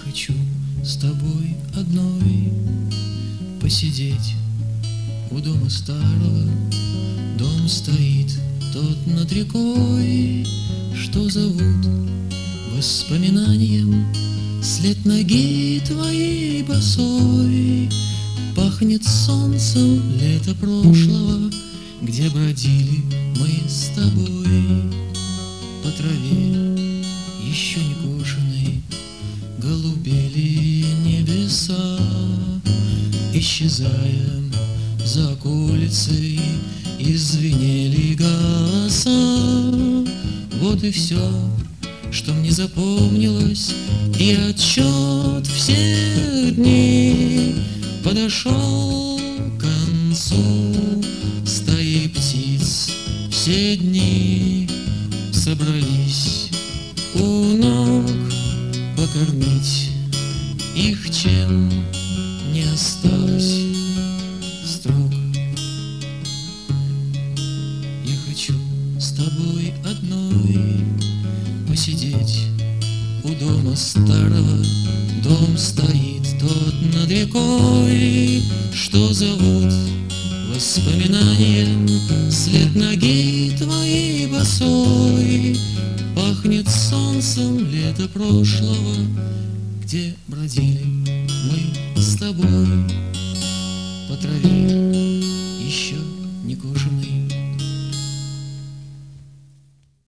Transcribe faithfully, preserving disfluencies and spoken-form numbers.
хочу с тобой одной посидеть у дома старого. Дом стоит тот над рекой, что зовут воспоминанием. След ноги твоей босой пахнет солнцем лета прошлого, где бродили мы с тобой по траве еще не кошеной. Голубели небеса, исчезая за околицей, и звенели голоса. Вот и все, что мне запомнилось, и отчет всех дней подошел к концу. Стаи птиц все дни собрались у ног, покормить их чем не осталось строк. Я хочу с тобой одной посидеть у дома старого. Дом стоит тот над рекой, что зовут воспоминанием. След ноги твоей босой пахнет солнцем лета прошлого, где бродили мы с тобой по траве